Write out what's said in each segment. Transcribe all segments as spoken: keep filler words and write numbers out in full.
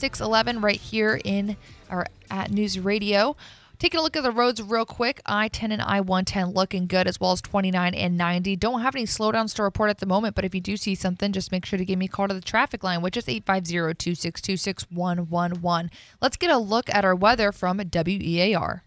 six eleven right here in or at News Radio. Taking a look at the roads real quick, I ten and I one ten looking good, as well as twenty-nine and ninety. Don't have any slowdowns to report at the moment, but if you do see something, just make sure to give me a call to the traffic line, which is eight five zero, two six two, six one one one. Let's get a look at our weather from W E A R.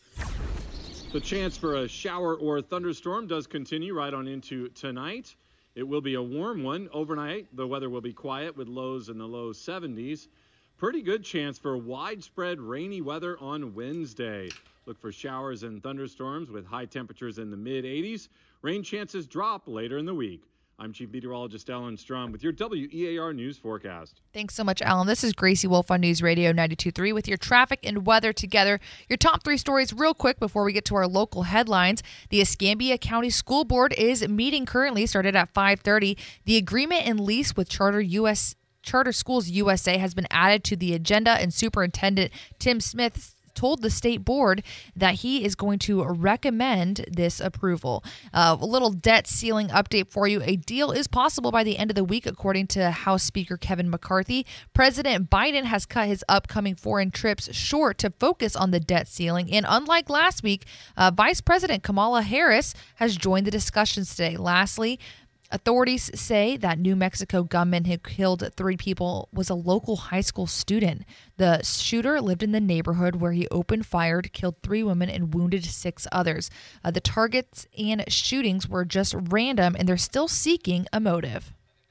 The chance for a shower or thunderstorm does continue right on into tonight. It will be a warm one. Overnight, the weather will be quiet with lows in the low seventies. Pretty good chance for widespread rainy weather on Wednesday. Look for showers and thunderstorms with high temperatures in the mid eighties. Rain chances drop later in the week. I'm Chief Meteorologist Alan Strom with your W E A R News forecast. Thanks so much, Alan. This is Gracie Wolf on News Radio ninety-two point three with your traffic and weather together. Your top three stories real quick before we get to our local headlines. The Escambia County School Board is meeting currently, started at five thirty. The agreement and lease with Charter U S Charter Schools U S A has been added to the agenda, and Superintendent Tim Smith told the state board that he is going to recommend this approval. Uh, a little debt ceiling update for you. A deal is possible by the end of the week, according to House Speaker Kevin McCarthy. President Biden has cut his upcoming foreign trips short to focus on the debt ceiling. And unlike last week, uh, Vice President Kamala Harris has joined the discussions today. Lastly, authorities say that New Mexico gunman who killed three people was a local high school student. The shooter lived in the neighborhood where he opened fire, killed three women, and wounded six others. Uh, the targets and shootings were just random, and they're still seeking a motive.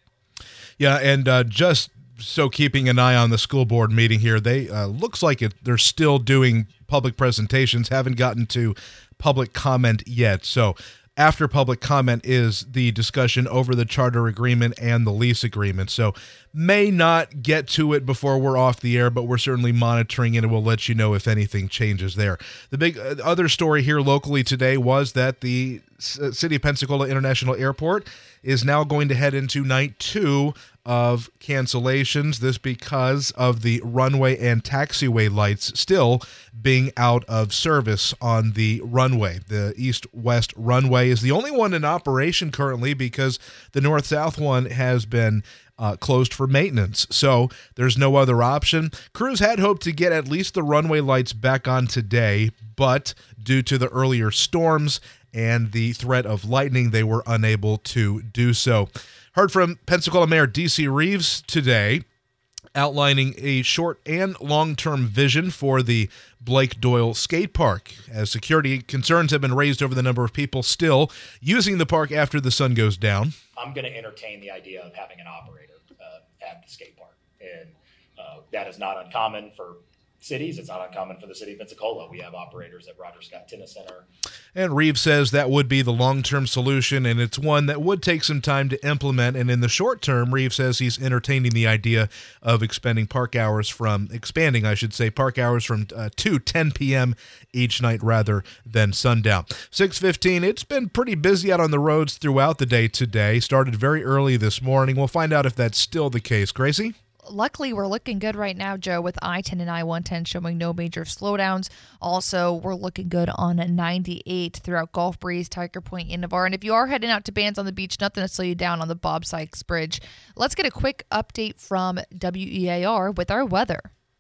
Yeah, and uh, just so keeping an eye on the school board meeting here, they uh, looks like it, they're still doing public presentations, haven't gotten to public comment yet. So after public comment is the discussion over the charter agreement and the lease agreement. So may not get to it before we're off the air, but we're certainly monitoring it, and we'll let you know if anything changes there. The big uh, other story here locally today was that the C- City of Pensacola International Airport is now going to head into night two of cancellations. This because of the runway and taxiway lights still being out of service on the runway. The east-west runway is the only one in operation currently because the north-south one has been uh, closed for maintenance. So there's no other option. Crews had hoped to get at least the runway lights back on today, but due to the earlier storms and the threat of lightning, they were unable to do so. Heard from Pensacola Mayor D C Reeves today, outlining a short and long-term vision for the Blake Doyle Skate Park, as security concerns have been raised over the number of people still using the park after the sun goes down. I'm going to entertain the idea of having an operator uh, at the skate park, and uh, that is not uncommon for cities. It's not uncommon for the city of Pensacola. We have operators at Roger Scott Tennis Center. And Reeves says that would be the long-term solution, and it's one that would take some time to implement. And in the short term, Reeves says he's entertaining the idea of expanding park hours from expanding, I should say, park hours from uh, to ten p.m. each night rather than sundown. six fifteen, it's been pretty busy out on the roads throughout the day today. Started very early this morning. We'll find out if that's still the case. Gracie? Luckily, we're looking good right now, Joe, with I ten and I one ten showing no major slowdowns. Also, we're looking good on ninety-eight throughout Gulf Breeze, Tiger Point, and Navarre. And if you are heading out to Bands on the Beach, nothing to slow you down on the Bob Sykes Bridge. Let's get a quick update from W E A R with our weather.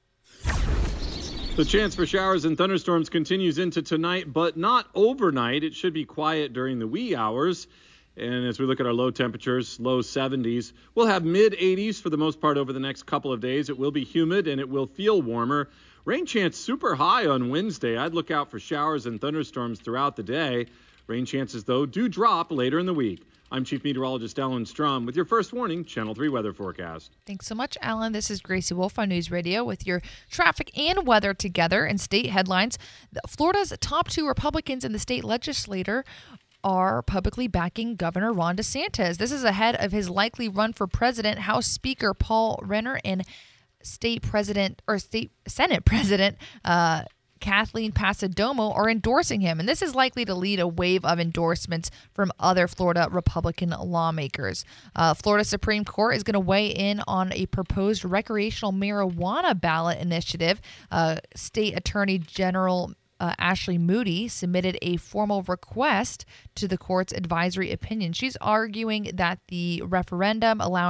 The chance for showers and thunderstorms continues into tonight, but not overnight. It should be quiet during the wee hours. And as we look at our low temperatures, low seventies, we'll have mid eighties for the most part over the next couple of days. It will be humid and it will feel warmer. Rain chance super high on Wednesday. I'd look out for showers and thunderstorms throughout the day. Rain chances, though, do drop later in the week. I'm Chief Meteorologist Alan Strom with your first warning Channel three weather forecast. Thanks so much, Alan. This is Gracie Wolf on News Radio with your traffic and weather together and state headlines. Florida's top two Republicans in the state legislature are publicly backing Governor Ron DeSantis. This is ahead of his likely run for president. House Speaker Paul Renner and State President or State Senate President uh, Kathleen Passidomo are endorsing him, and this is likely to lead a wave of endorsements from other Florida Republican lawmakers. Uh, Florida Supreme Court is going to weigh in on a proposed recreational marijuana ballot initiative. Uh, State Attorney General Uh, Ashley Moody submitted a formal request to the court's advisory opinion. She's arguing that the referendum allowing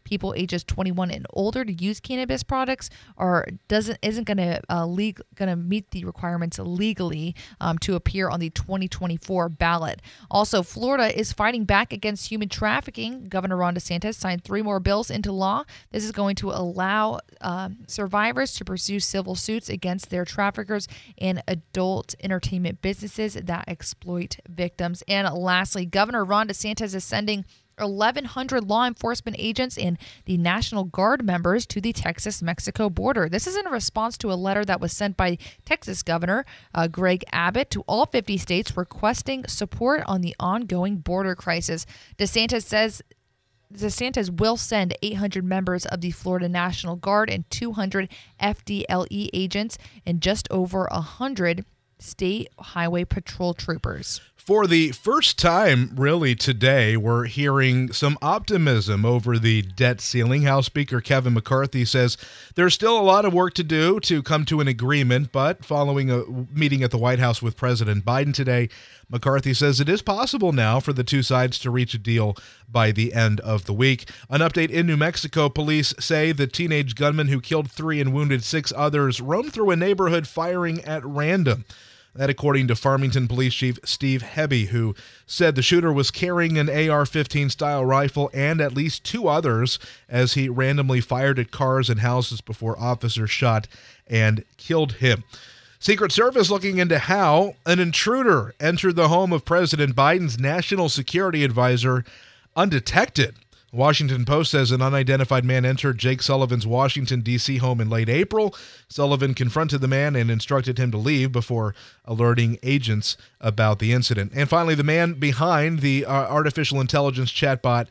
people ages twenty-one and older to use cannabis products or doesn't isn't going to uh, legal going to meet the requirements legally um, to appear on the twenty twenty-four ballot. Also, Florida is fighting back against human trafficking. Governor Ron DeSantis signed three more bills into law. This is going to allow um, survivors to pursue civil suits against their traffickers and adult entertainment businesses that exploit victims. And lastly, Governor Ron DeSantis is sending eleven hundred law enforcement agents and the National Guard members to the Texas-Mexico border. This is in response to a letter that was sent by Texas Governor uh, Greg Abbott to all fifty states requesting support on the ongoing border crisis. DeSantis says DeSantis will send eight hundred members of the Florida National Guard and two hundred F D L E agents and just over one hundred state highway patrol troopers. For the first time, really, today, we're hearing some optimism over the debt ceiling. House Speaker Kevin McCarthy says there's still a lot of work to do to come to an agreement, but following a meeting at the White House with President Biden today, McCarthy says it is possible now for the two sides to reach a deal by the end of the week. An update in New Mexico, police say the teenage gunman who killed three and wounded six others roamed through a neighborhood firing at random. That according to Farmington Police Chief Steve Hebby, who said the shooter was carrying an A R fifteen style rifle and at least two others as he randomly fired at cars and houses before officers shot and killed him. Secret Service looking into how an intruder entered the home of President Biden's national security advisor undetected. Washington Post says an unidentified man entered Jake Sullivan's Washington, D C home in late April. Sullivan confronted the man and instructed him to leave before alerting agents about the incident. And finally, the man behind the uh, artificial intelligence chatbot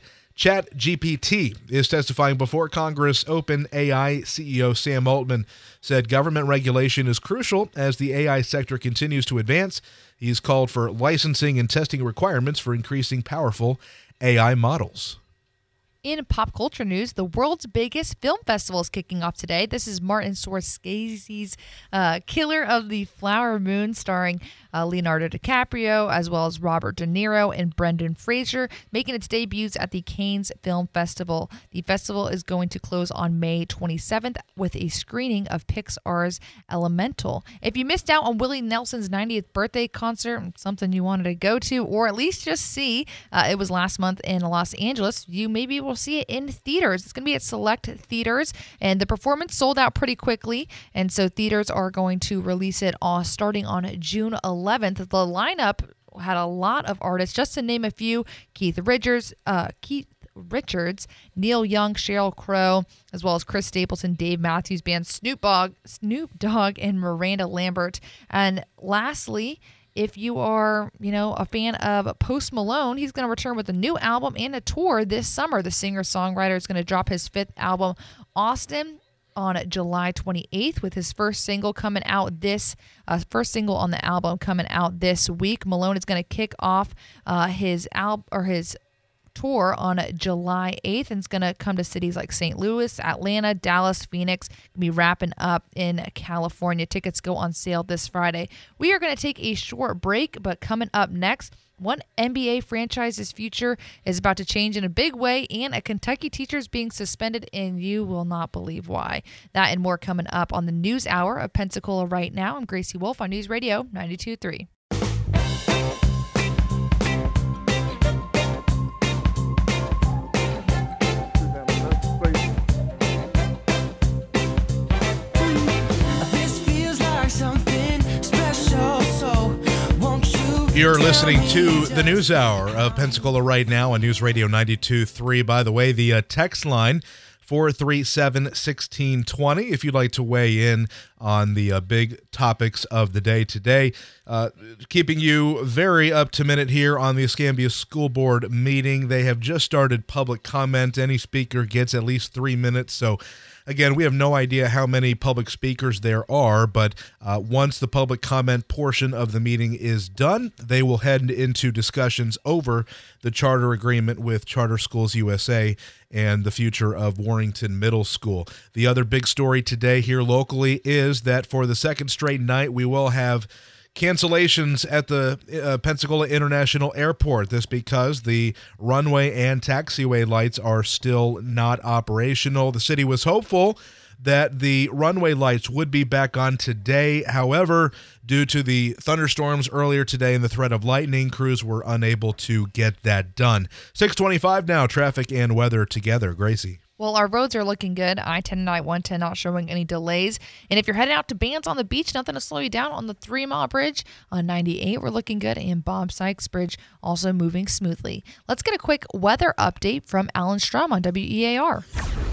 ChatGPT is testifying before Congress. OpenAI C E O Sam Altman said government regulation is crucial as the A I sector continues to advance. He's called for licensing and testing requirements for increasing powerful A I models. In pop culture news, the world's biggest film festival is kicking off today. This is Martin Scorsese's uh, Killer of the Flower Moon, starring uh, Leonardo DiCaprio, as well as Robert De Niro and Brendan Fraser, making its debuts at the Cannes Film Festival. The festival is going to close on May twenty-seventh with a screening of Pixar's Elemental. If you missed out on Willie Nelson's ninetieth birthday concert, something you wanted to go to, or at least just see, uh, it was last month in Los Angeles, you maybe will see it in theaters. It's going to be at select theaters, and the performance sold out pretty quickly, and so theaters are going to release it all starting on June eleventh. The lineup had a lot of artists, just to name a few: Keith Richards, uh, Keith Richards, Neil Young, Sheryl Crow, as well as Chris Stapleton, Dave Matthews Band, Snoop Dogg, Snoop Dogg, and Miranda Lambert. And lastly, if you are, you know, a fan of Post Malone, he's going to return with a new album and a tour this summer. The singer-songwriter is going to drop his fifth album, Austin, on July twenty-eighth, with his first single coming out this, uh, first single on the album coming out this week. Malone is going to kick off uh, his album or his tour on July eighth, and it's going to come to cities like Saint Louis, Atlanta, Dallas, Phoenix. Gonna be wrapping up in California. Tickets go on sale this Friday. We are going to take a short break, but coming up next, one N B A franchise's future is about to change in a big way, and a Kentucky teacher is being suspended, and you will not believe why. That and more coming up on the News Hour of Pensacola Right Now. I'm Gracie Wolf on News Radio ninety-two point three. You're listening to the News Hour of Pensacola Right Now on News Radio ninety-two point three. By the way, the uh, text line, four three seven, one six two zero, if you'd like to weigh in on the uh, big topics of the day today. Uh, keeping you very up to minute here on the Escambia School Board meeting. They have just started public comment. Any speaker gets at least three minutes, so again, we have no idea how many public speakers there are, but uh, once the public comment portion of the meeting is done, they will head into discussions over the charter agreement with Charter Schools U S A and the future of Warrington Middle School. The other big story today here locally is that for the second straight night, we will have Cancellations at the uh, Pensacola International Airport. This because the runway and taxiway lights are still not operational. The city was hopeful that the runway lights would be back on today. However, due to the thunderstorms earlier today and the threat of lightning, crews were unable to get that done. six twenty-five now, traffic and weather together. Gracie. Well, our roads are looking good. I ten and I one ten not showing any delays. And if you're heading out to Bands on the Beach, nothing to slow you down on the Three Mile Bridge. On ninety-eight, we're looking good. And Bob Sykes Bridge also moving smoothly. Let's get a quick weather update from Alan Strum on W E A R.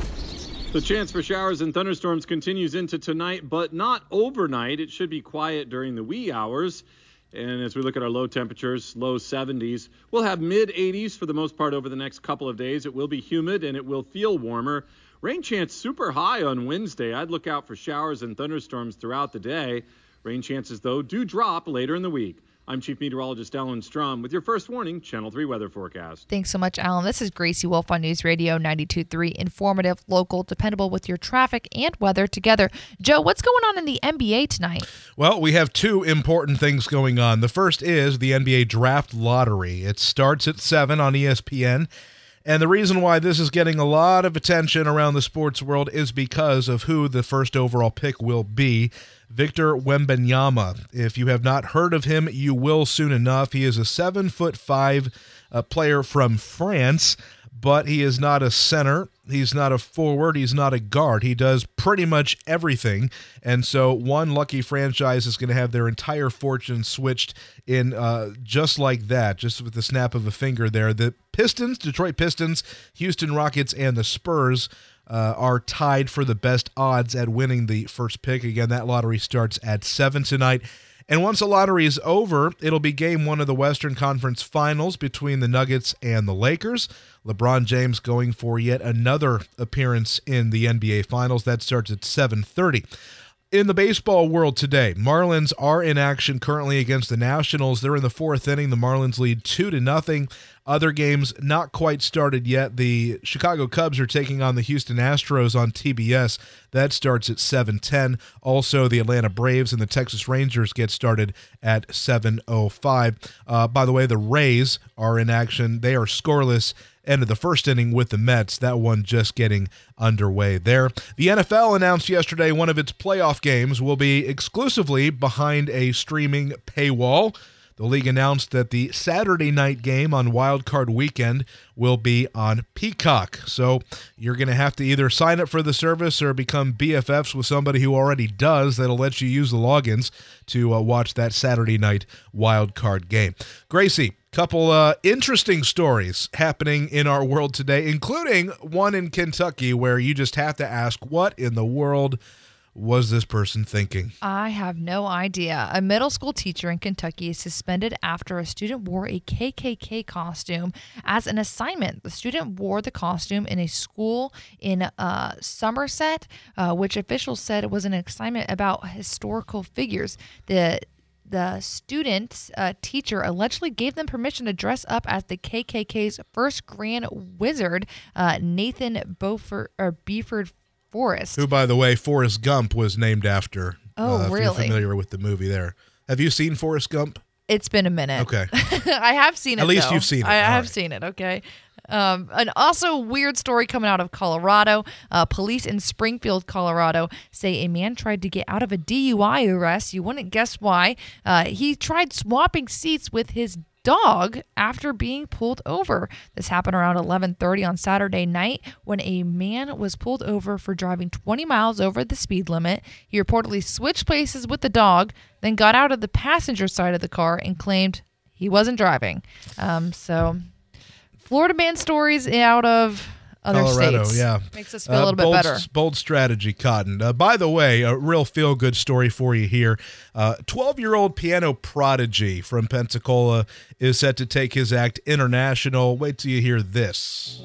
The chance for showers and thunderstorms continues into tonight, but not overnight. It should be quiet during the wee hours. And as we look at our low temperatures, low seventies, we'll have mid eighties for the most part over the next couple of days. It will be humid and it will feel warmer. Rain chance super high on Wednesday. I'd look out for showers and thunderstorms throughout the day. Rain chances, though, do drop later in the week. I'm Chief Meteorologist Alan Strum with your first warning Channel three weather forecast. Thanks so much, Alan. This is Gracie Wolf on News Radio ninety-two point three. Informative, local, dependable with your traffic and weather together. Joe, what's going on in the N B A tonight? Well, we have two important things going on. The first is the N B A Draft Lottery. It starts at seven on E S P N. And the reason why this is getting a lot of attention around the sports world is because of who the first overall pick will be. Victor Wembanyama. If you have not heard of him, you will soon enough. He is a seven foot five uh, player from France, but he is not a center. He's not a forward. He's not a guard. He does pretty much everything. And so one lucky franchise is going to have their entire fortune switched in uh, just like that, just with the snap of a finger there. The Pistons, Detroit Pistons, Houston Rockets, and the Spurs Uh, are tied for the best odds at winning the first pick. Again, that lottery starts at seven tonight. And once the lottery is over, it'll be game one of the Western Conference Finals between the Nuggets and the Lakers. LeBron James going for yet another appearance in the N B A Finals. That starts at seven thirty. In the baseball world today, Marlins are in action currently against the Nationals. They're in the fourth inning. The Marlins lead two to nothing. Other games not quite started yet. The Chicago Cubs are taking on the Houston Astros on T B S. That starts at seven ten. Also, the Atlanta Braves and the Texas Rangers get started at seven oh five. Uh, by the way, the Rays are in action. They are scoreless. End of the first inning with the Mets. That one just getting underway there. The N F L announced yesterday one of its playoff games will be exclusively behind a streaming paywall. The league announced that the Saturday night game on Wild Card Weekend will be on Peacock. So you're going to have to either sign up for the service or become B F Fs with somebody who already does. That'll let you use the logins to uh, watch that Saturday night Wild Card game. Gracie, couple uh, interesting stories happening in our world today, including one in Kentucky where you just have to ask, what in the world was this person thinking? I have no idea. A middle school teacher in Kentucky is suspended after a student wore a K K K costume as an assignment. The student wore the costume in a school in uh, Somerset, uh, which officials said it was an assignment about historical figures. The The student uh, teacher allegedly gave them permission to dress up as the K K K's first Grand Wizard, uh, Nathan Beaufort, or Beeford Forrest. Who, by the way, Forrest Gump was named after. Oh, uh, really? If you're familiar with the movie there. Have you seen Forrest Gump? It's been a minute. Okay. I have seen it, At least though. you've seen it. I, I All have right. seen it, okay. Um, and also weird story coming out of Colorado. Uh, police in Springfield, Colorado say a man tried to get out of a D U I arrest. You wouldn't guess why. Uh, he tried swapping seats with his dog after being pulled over. This happened around eleven thirty on Saturday night when a man was pulled over for driving twenty miles over the speed limit. He reportedly switched places with the dog, then got out of the passenger side of the car and claimed he wasn't driving. Um, so Florida man stories out of other Colorado, states. yeah. Makes us feel Uh, a little bit bold, better. Bold strategy, Cotton. Uh, by the way, a real feel-good story for you here. Uh, twelve-year-old piano prodigy from Pensacola is set to take his act international. Wait till you hear this.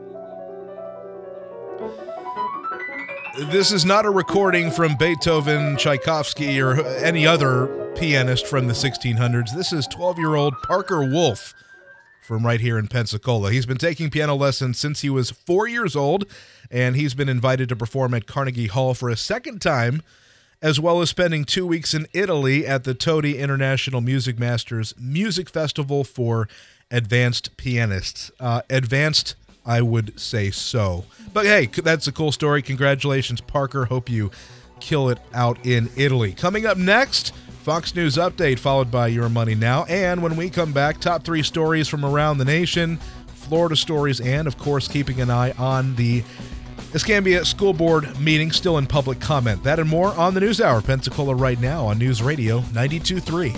This is not a recording from Beethoven, Tchaikovsky, or any other pianist from the sixteen hundreds. This is twelve-year-old Parker Wolf from right here in Pensacola. He's been taking piano lessons since he was four years old, and he's been invited to perform at Carnegie Hall for a second time as well as spending two weeks in Italy at the Todi International Music Masters Music Festival for advanced pianists. Uh, advanced, I would say so. But hey, that's a cool story. Congratulations, Parker. Hope you kill it out in Italy. Coming up next, Fox News Update, followed by Your Money Now. And when we come back, top three stories from around the nation, Florida stories, and, of course, keeping an eye on the Escambia School Board meeting still in public comment. That and more on the News Hour. Pensacola right now on News Radio ninety-two point three.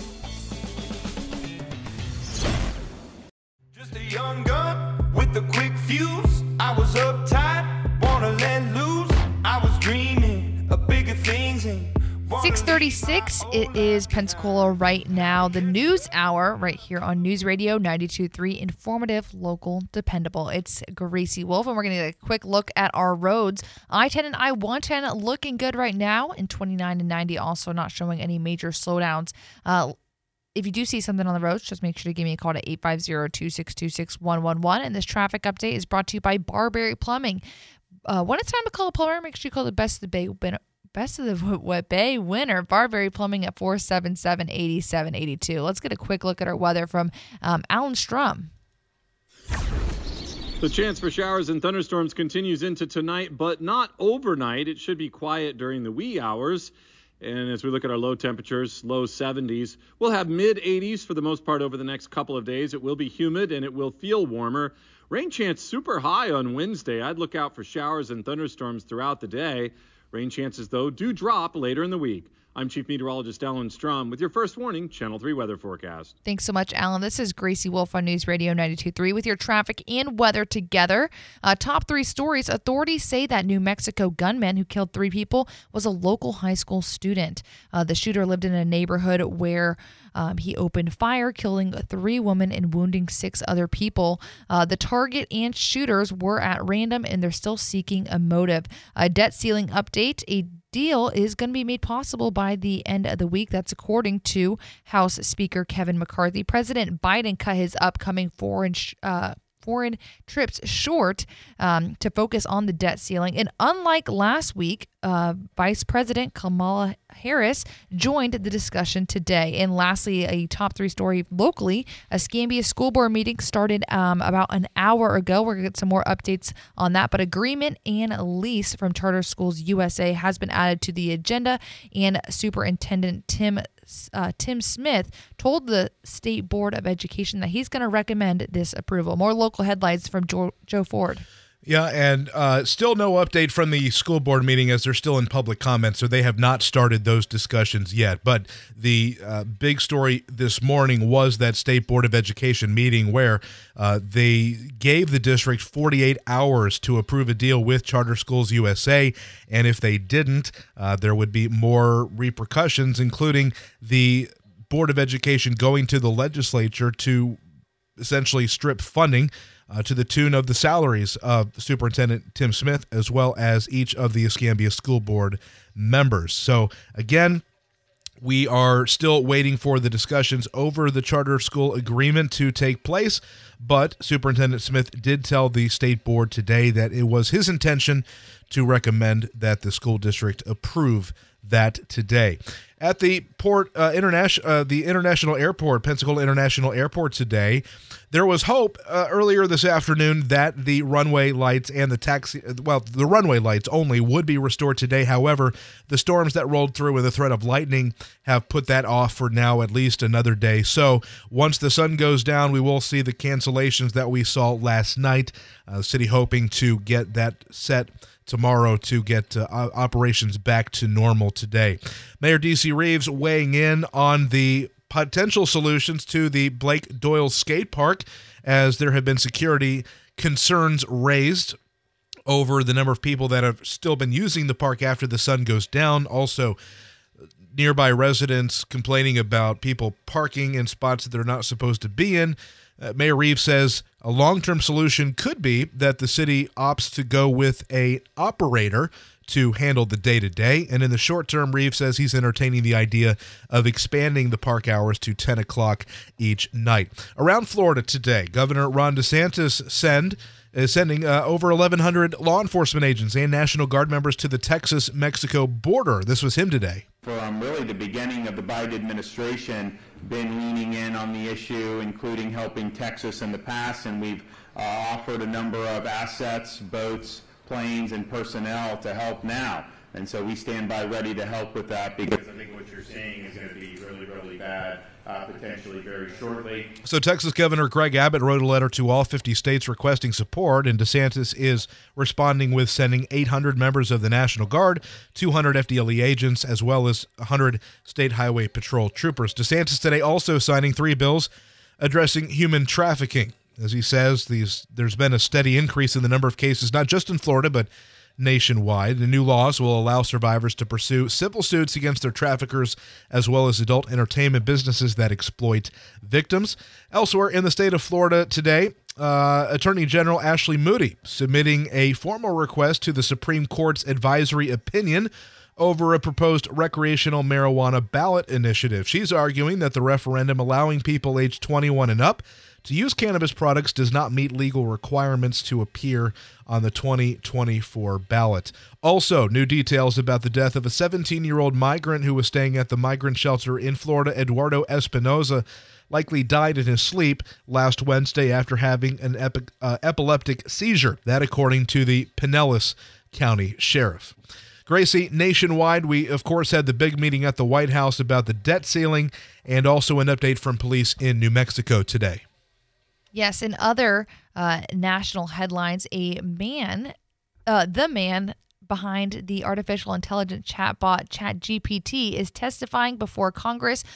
Just a young gun with a quick fuse. I was uptight, wanna let loose. I was dreaming of bigger things. And six thirty-six, it is Pensacola right now. The News Hour right here on News Radio ninety-two point three. Informative, local, dependable. It's Gracie Wolf, and we're going to get a quick look at our roads. I ten and I one ten looking good right now, and twenty-nine and ninety also not showing any major slowdowns. Uh, If you do see something on the roads, just make sure to give me a call to eight five zero, two six two, six one one one. And this traffic update is brought to you by Barberry Plumbing. Uh, when it's time to call a plumber, make sure you call the best of the Bay Best of the what Bay winner, Barberry Plumbing at four seven seven, eight seven eight two. Let's get a quick look at our weather from um, Alan Strum. The chance for showers and thunderstorms continues into tonight, but not overnight. It should be quiet during the wee hours. And as we look at our low temperatures, low seventies, we'll have mid eighties for the most part over the next couple of days. It will be humid and it will feel warmer. Rain chance super high on Wednesday. I'd look out for showers and thunderstorms throughout the day. Rain chances, though, do drop later in the week. I'm Chief Meteorologist Alan Strum with your first warning Channel three weather forecast. Thanks so much, Alan. This is Gracie Wolf on News Radio ninety-two point three with your traffic and weather together. Uh, top three stories. Authorities say that New Mexico gunman who killed three people was a local high school student. Uh, the shooter lived in a neighborhood where um, he opened fire, killing three women and wounding six other people. Uh, the target and shooters were at random, and they're still seeking a motive. A debt ceiling update. A deal is going to be made possible by the end of the week. That's according to House Speaker Kevin McCarthy. President Biden cut his upcoming foreign sh- uh, foreign trips short um, to focus on the debt ceiling. And unlike last week, uh, Vice President Kamala Harris joined the discussion today. And lastly, a top three story locally, a Escambia School Board meeting started um, about an hour ago. We're going to get some more updates on that. But agreement and lease from Charter Schools U S A has been added to the agenda. And Superintendent Tim Uh, Tim Smith told the State Board of Education that he's going to recommend this approval. More local headlines from Joe, Joe Ford. Yeah, and uh, still no update from the school board meeting as they're still in public comment, so they have not started those discussions yet. But the uh, big story this morning was that State Board of Education meeting where uh, they gave the district forty-eight hours to approve a deal with Charter Schools U S A, and if they didn't, uh, there would be more repercussions, including the Board of Education going to the legislature to essentially strip funding Uh, to the tune of the salaries of Superintendent Tim Smith, as well as each of the Escambia School Board members. So, again, we are still waiting for the discussions over the charter school agreement to take place, but Superintendent Smith did tell the State Board today that it was his intention to recommend that the school district approve that today. At the port, uh, international, uh, the international airport, Pensacola International Airport today, there was hope uh, earlier this afternoon that the runway lights and the taxi, well, the runway lights only would be restored today. However, the storms that rolled through with the threat of lightning have put that off for now at least another day. So once the sun goes down, we will see the cancellations that we saw last night. Uh, the city hoping to get that set tomorrow to get uh, operations back to normal today. Mayor D C Reeves weighing in on the potential solutions to the Blake Doyle Skate Park as there have been security concerns raised over the number of people that have still been using the park after the sun goes down. Also, nearby residents complaining about people parking in spots that they're not supposed to be in. Uh, Mayor Reeves says a long-term solution could be that the city opts to go with a operator to handle the day-to-day. And in the short term, Reeves says he's entertaining the idea of expanding the park hours to ten o'clock each night. Around Florida today, Governor Ron DeSantis send is sending uh, over eleven hundred law enforcement agents and National Guard members to the Texas-Mexico border. This was him today. From really the beginning of the Biden administration, been leaning in on the issue, including helping Texas in the past, and we've uh, offered a number of assets, boats, planes, and personnel to help now. And so we stand by ready to help with that, because I think what you're seeing is going to be really, really bad, uh, potentially very shortly. So Texas Governor Greg Abbott wrote a letter to all fifty states requesting support, and DeSantis is responding with sending eight hundred members of the National Guard, two hundred F D L E agents, as well as one hundred State Highway Patrol troopers. DeSantis today also signing three bills addressing human trafficking. As he says, these there's been a steady increase in the number of cases, not just in Florida, but nationwide. The new laws will allow survivors to pursue civil suits against their traffickers, as well as adult entertainment businesses that exploit victims. Elsewhere in the state of Florida today, uh, Attorney General Ashley Moody submitting a formal request to the Supreme Court's advisory opinion over a proposed recreational marijuana ballot initiative. She's arguing that the referendum allowing people aged twenty-one and up to use cannabis products does not meet legal requirements to appear on the twenty twenty-four ballot. Also, new details about the death of a seventeen-year-old migrant who was staying at the migrant shelter in Florida. Eduardo Espinoza likely died in his sleep last Wednesday after having an epi- uh, epileptic seizure. That according to the Pinellas County Sheriff. Gracie, nationwide, we, of course, had the big meeting at the White House about the debt ceiling, and also an update from police in New Mexico today. Yes, in other uh, national headlines, a man, uh, the man behind the artificial intelligence chatbot ChatGPT is testifying before Congress.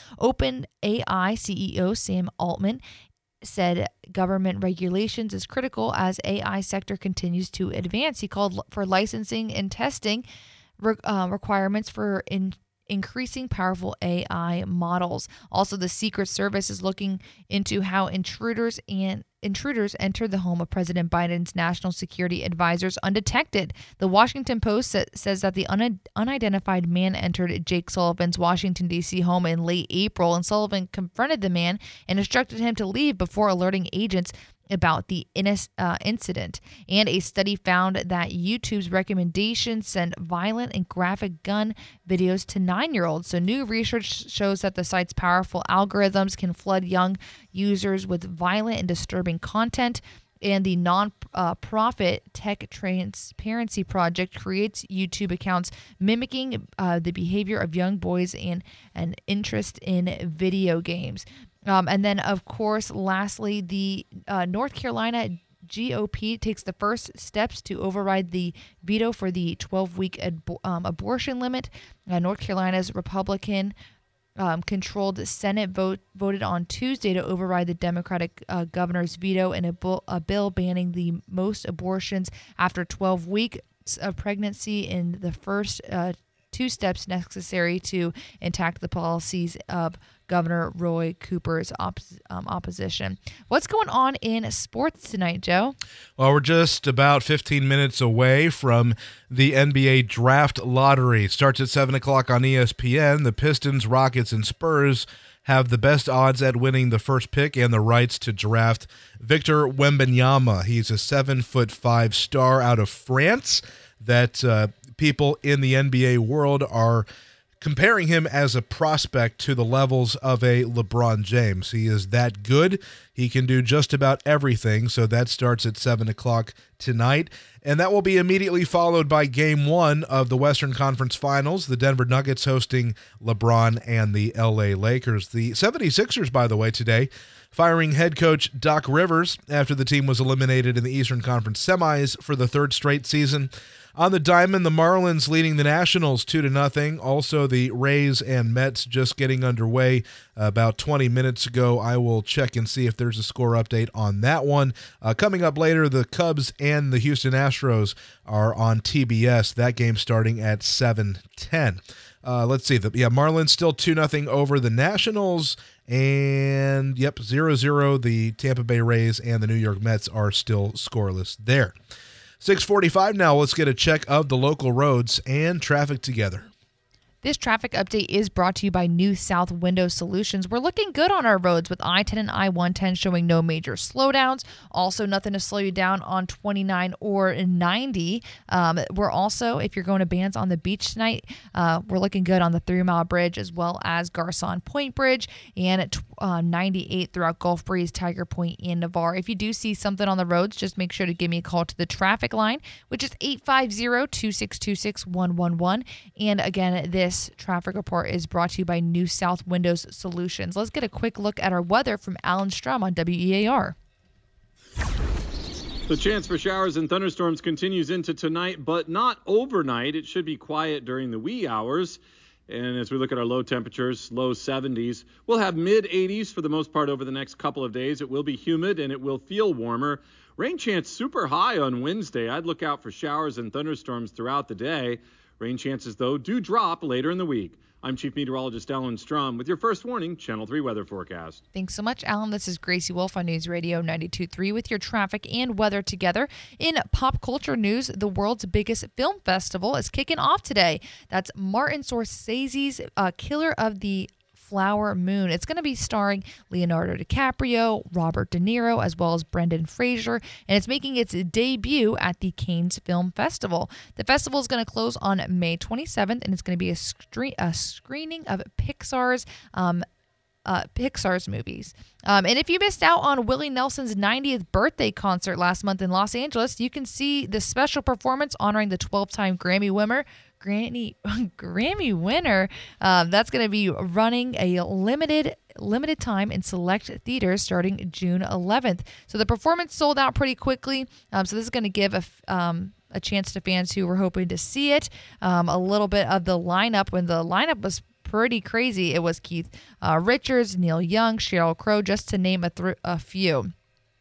OpenAI C E O Sam Altman said government regulations is critical as A I sector continues to advance. He called for licensing and testing re- uh, requirements for in increasing powerful A I models. Also, the Secret Service is looking into how intruders and intruders entered the home of President Biden's national security advisors undetected. The Washington Post sa- says that the un- unidentified man entered Jake Sullivan's Washington, D C home in late April, and Sullivan confronted the man and instructed him to leave before alerting agents about the in- uh, incident. And a study found that YouTube's recommendations send violent and graphic gun videos to nine-year-olds. So new research shows that the site's powerful algorithms can flood young users with violent and disturbing content. And the non-profit uh, Tech Transparency Project creates YouTube accounts mimicking uh, the behavior of young boys and an interest in video games. Um, and then, of course, lastly, the uh, North Carolina G O P takes the first steps to override the veto for the twelve-week ab- um, abortion limit. Uh, North Carolina's Republican Um, controlled Senate vote voted on Tuesday to override the Democratic uh, governor's veto in a, bu- a bill banning the most abortions after twelve weeks of pregnancy in the first uh, two steps necessary to enact the policies of Governor Roy Cooper's op- um, opposition. What's going on in sports tonight, Joe? Well, we're just about fifteen minutes away from the N B A Draft Lottery. It starts at seven o'clock on E S P N. The Pistons, Rockets, and Spurs have the best odds at winning the first pick and the rights to draft Victor Wembanyama. He's a seven foot five star out of France that uh, people in the N B A world are comparing him as a prospect to the levels of a LeBron James. He is that good. He can do just about everything. So that starts at seven o'clock tonight. And that will be immediately followed by game one of the Western Conference Finals, the Denver Nuggets hosting LeBron and the L A Lakers. The seventy-sixers, by the way, today, firing head coach Doc Rivers after the team was eliminated in the Eastern Conference semis for the third straight season. On the diamond, the Marlins leading the Nationals two to nothing. Also, the Rays and Mets just getting underway about twenty minutes ago. I will check and see if there's a score update on that one. Uh, coming up later, the Cubs and the Houston Astros are on T B S. That game starting at seven ten. Uh, let's see. The, yeah, Marlins still two nothing over the Nationals. And, yep, zero zero. The Tampa Bay Rays and the New York Mets are still scoreless there. six forty-five now. Let's get a check of the local roads and traffic together. This traffic update is brought to you by New South Window Solutions. We're looking good on our roads with I ten and I one ten showing no major slowdowns. Also, nothing to slow you down on twenty-nine or ninety. Um, we're also, if you're going to Bands on the Beach tonight, uh, we're looking good on the Three Mile Bridge as well as Garcon Point Bridge and at uh, ninety-eight throughout Gulf Breeze, Tiger Point, and Navarre. If you do see something on the roads, just make sure to give me a call to the traffic line, which is eight five zero, two six two six, one one one. And again, this This traffic report is brought to you by New South Windows Solutions. Let's get a quick look at our weather from Alan Strum on W E A R. The chance for showers and thunderstorms continues into tonight, but not overnight. It should be quiet during the wee hours. And as we look at our low temperatures, low seventies, we'll have mid eighties for the most part over the next couple of days. It will be humid and it will feel warmer. Rain chance super high on Wednesday. I'd look out for showers and thunderstorms throughout the day. Rain chances, though, do drop later in the week. I'm Chief Meteorologist Alan Strum with your first warning Channel three weather forecast. Thanks so much, Alan. This is Gracie Wolf on News Radio ninety-two point three with your traffic and weather together. In pop culture news, the world's biggest film festival is kicking off today. That's Martin Scorsese's uh, Killer of the Flower Moon. It's going to be starring Leonardo DiCaprio, Robert De Niro, as well as Brendan Fraser, and it's making its debut at the Cannes Film Festival. The festival is going to close on May twenty-seventh, and it's going to be a, screen- a screening of Pixar's um, Uh, Pixar's movies. Um, and if you missed out on Willie Nelson's ninetieth birthday concert last month in Los Angeles, you can see the special performance honoring the twelve-time Grammy winner. Grammy Grammy winner. Um, that's going to be running a limited limited time in select theaters starting June eleventh. So the performance sold out pretty quickly. Um, so this is going to give a um, a chance to fans who were hoping to see it. Um, a little bit of the lineup when the lineup was pretty crazy. It was Keith uh, Richards, Neil Young, Sheryl Crow, just to name a, th- a few.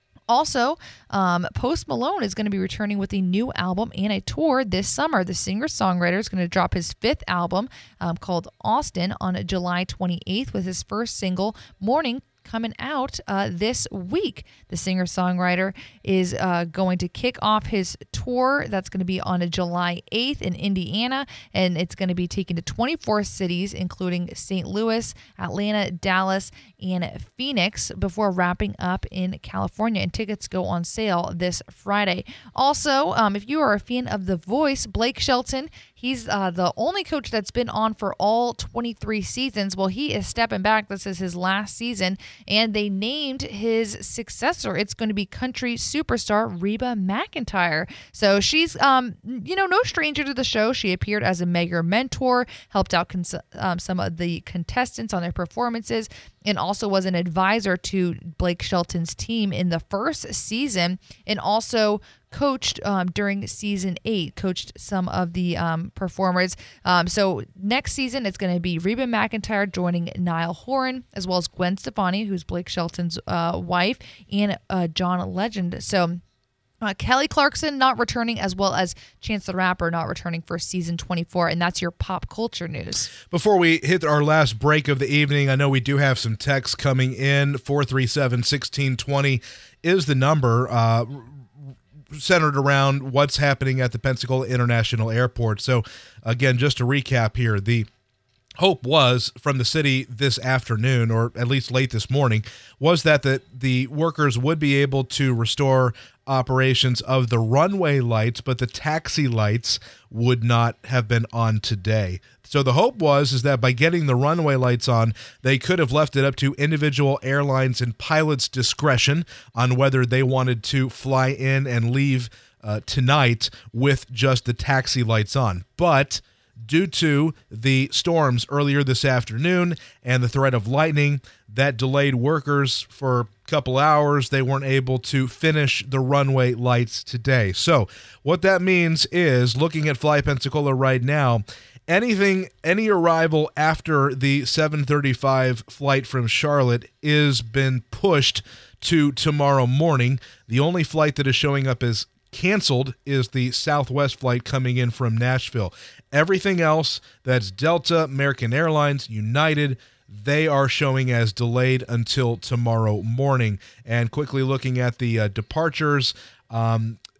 Also, um, Post Malone is going to be returning with a new album and a tour this summer. The singer-songwriter is going to drop his fifth album um, called Austin on July twenty-eighth with his first single, Morning, coming out uh, this week. The singer-songwriter is uh, going to kick off his tour. That's going to be on July eighth in Indiana, and it's going to be taken to twenty-four cities, including Saint Louis, Atlanta, Dallas, and Phoenix, before wrapping up in California, and tickets go on sale this Friday. Also, um, if you are a fan of The Voice, Blake Shelton, he's uh, the only coach that's been on for all twenty-three seasons. Well, he is stepping back. This is his last season, and they named his successor. It's going to be country superstar Reba McEntire. So she's, um, you know, no stranger to the show. She appeared as a Megger mentor, helped out cons- um, some of the contestants on their performances, and also was an advisor to Blake Shelton's team in the first season, and also coached um, during season eight, coached some of the um, performers. Um, so next season, it's going to be Reba McEntire joining Niall Horan, as well as Gwen Stefani, who's Blake Shelton's uh, wife, and uh, John Legend. So Uh, Kelly Clarkson not returning, as well as Chance the Rapper not returning for season twenty-four, and that's your pop culture news. Before we hit our last break of the evening, I know we do have some texts coming in. four three seven, one six two zero is the number, uh, centered around what's happening at the Pensacola International Airport. So, again, just to recap here, the hope was from the city this afternoon, or at least late this morning, was that the, the workers would be able to restore operations of the runway lights, but the taxi lights would not have been on today. So the hope was is that by getting the runway lights on, they could have left it up to individual airlines and pilots' discretion on whether they wanted to fly in and leave uh, tonight with just the taxi lights on. But due to the storms earlier this afternoon and the threat of lightning, that delayed workers for a couple hours. They weren't able to finish the runway lights today. So what that means is, looking at Fly Pensacola right now, anything, any arrival after the seven thirty-five flight from Charlotte is been pushed to tomorrow morning. The only flight that is showing up as canceled is the Southwest flight coming in from Nashville. Everything else, that's Delta, American Airlines, United, they are showing as delayed until tomorrow morning. And quickly looking at the uh, departures, um,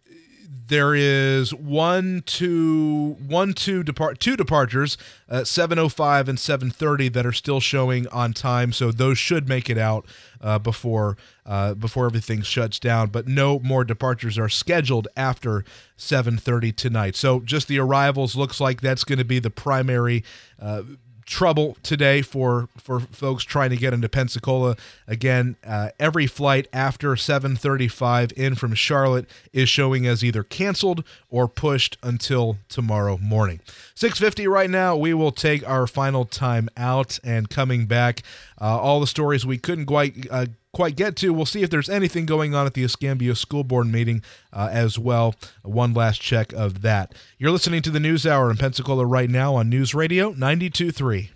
there is one, two, one, two depart, two departures, uh, seven oh five and seven thirty that are still showing on time. So those should make it out uh, before uh, before everything shuts down. But no more departures are scheduled after seven thirty tonight. So just the arrivals looks like that's going to be the primary Uh, trouble today for for folks trying to get into Pensacola. Again, uh, every flight after seven thirty-five in from Charlotte is showing as either canceled or pushed until tomorrow morning. six fifty right now. We will take our final time out, and coming back, uh, all the stories we couldn't quite uh, quite get to. We'll see if there's anything going on at the Escambia School Board meeting uh, as well. One last check of that. You're listening to the News Hour in Pensacola right now on News Radio ninety-two point three.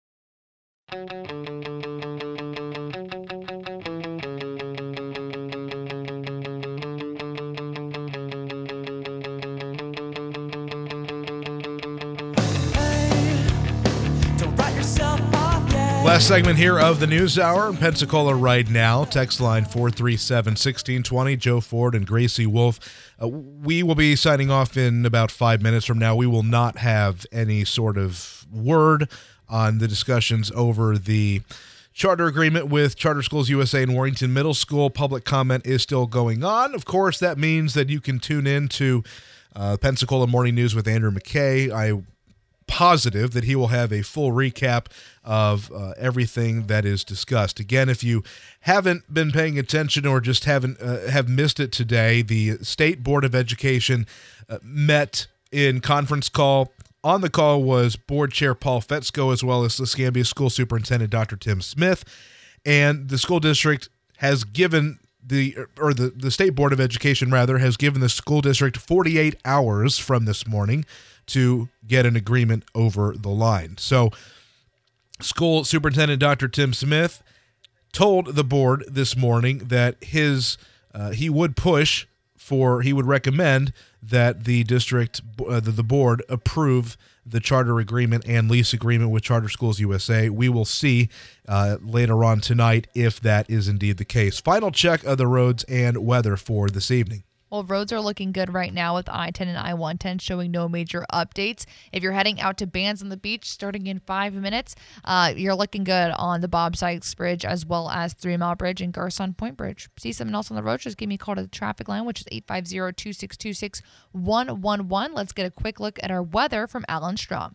Last segment here of the News Hour in Pensacola right now. Text line four three seven, one six two zero. Joe Ford and Gracie Wolf. Uh, we will be signing off in about five minutes from now. We will not have any sort of word on the discussions over the charter agreement with Charter Schools U S A and Warrington Middle School. Public comment is still going on. Of course, that means that you can tune in to uh, Pensacola Morning News with Andrew McKay. I positive that he will have a full recap of uh, everything that is discussed. Again, if you haven't been paying attention or just haven't uh, have missed it today, the State Board of Education uh, met in conference call. On the call was Board Chair Paul Fetzko, as well as the Escambia School Superintendent Doctor Tim Smith, and the school district has given the or the, the State Board of Education rather has given the school district forty-eight hours from this morning to get an agreement over the line. So School Superintendent Doctor Tim Smith told the board this morning that his uh, he would push for, he would recommend that the district, uh, the, the board approve the charter agreement and lease agreement with Charter Schools U S A. We will see uh, later on tonight if that is indeed the case. Final check of the roads and weather for this evening. Well, roads are looking good right now with I ten and I one ten showing no major updates. If you're heading out to Bands on the Beach starting in five minutes, uh, you're looking good on the Bob Sykes Bridge as well as Three Mile Bridge and Garcon Point Bridge. See something else on the road? Just give me a call to the traffic line, which is eight five zero, two six two, six one one one. Let's get a quick look at our weather from Alan Strom.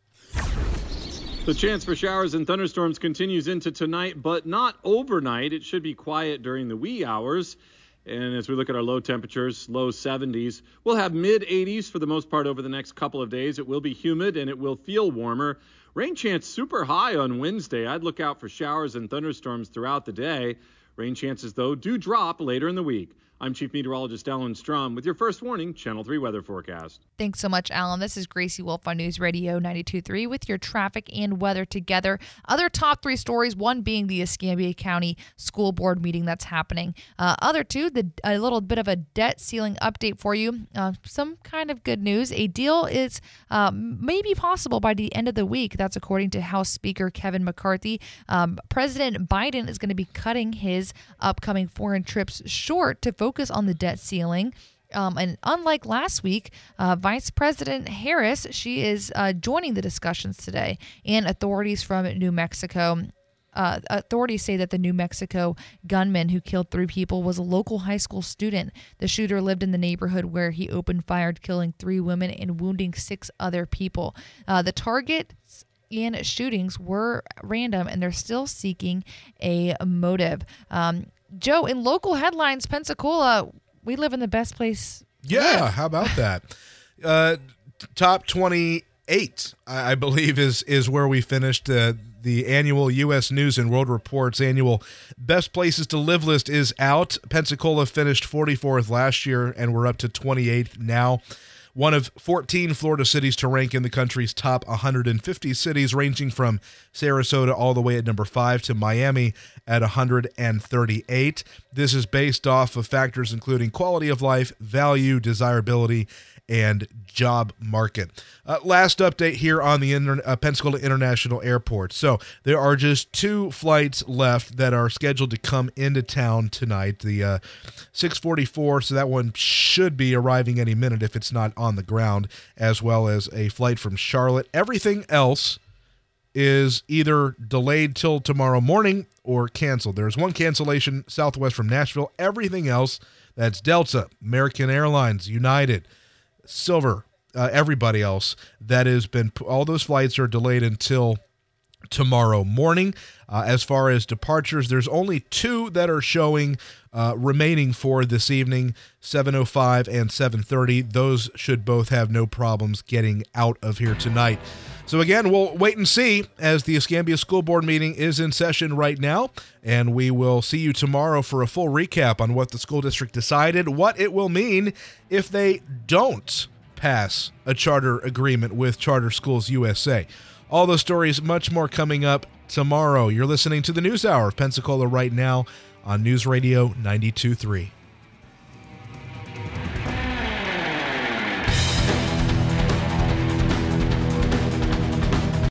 The chance for showers and thunderstorms continues into tonight, but not overnight. It should be quiet during the wee hours. And as we look at our low temperatures, low seventies, we'll have mid eighties for the most part over the next couple of days. It will be humid and it will feel warmer. Rain chance super high on Wednesday. I'd look out for showers and thunderstorms throughout the day. Rain chances, though, do drop later in the week. I'm Chief Meteorologist Alan Strom with your first warning Channel three weather forecast. Thanks so much, Alan. This is Gracie Wolf on News Radio ninety-two point three with your traffic and weather together. Other top three stories, one being the Escambia County School Board meeting that's happening. Uh, other two, the, a little bit of a debt ceiling update for you. Uh, some kind of good news. A deal is uh, maybe possible by the end of the week. That's according to House Speaker Kevin McCarthy. Um, President Biden is going to be cutting his upcoming foreign trips short to focus focus on the debt ceiling. Um, and unlike last week, uh, Vice President Harris, she is uh, joining the discussions today. And authorities from New Mexico, uh, authorities say that the New Mexico gunman who killed three people was a local high school student. The shooter lived in the neighborhood where he opened fire, killing three women and wounding six other people. Uh, the targets and shootings were random, and they're still seeking a motive. Um, Joe, in local headlines, Pensacola, we live in the best place. Yeah, live. How about that? Uh, top twenty-eight, I believe, is is where we finished. Uh, the annual U S News and World Report's annual Best Places to Live list is out. Pensacola finished forty-fourth last year, and we're up to twenty-eighth now. One of fourteen Florida cities to rank in the country's top one hundred fifty cities, ranging from Sarasota all the way at number five to Miami at one hundred thirty-eight. This is based off of factors including quality of life, value, desirability, and job market. Uh, last update here on the inter- uh, Pensacola International Airport. So there are just two flights left that are scheduled to come into town tonight. The uh, six forty-four, so that one should be arriving any minute if it's not on the ground, as well as a flight from Charlotte. Everything else is either delayed till tomorrow morning or canceled. There's one cancellation, Southwest from Nashville. Everything else, that's Delta, American Airlines, United, Silver, uh, everybody else that has been, all those flights are delayed until tomorrow morning. Uh, as far as departures, there's only two that are showing uh, remaining for this evening, seven oh five and seven thirty. Those should both have no problems getting out of here tonight. So again, we'll wait and see as the Escambia School Board meeting is in session right now, and we will see you tomorrow for a full recap on what the school district decided, what it will mean if they don't pass a charter agreement with Charter Schools U S A. All those stories, much more coming up tomorrow. You're listening to the News Hour of Pensacola right now on News Radio ninety-two point three.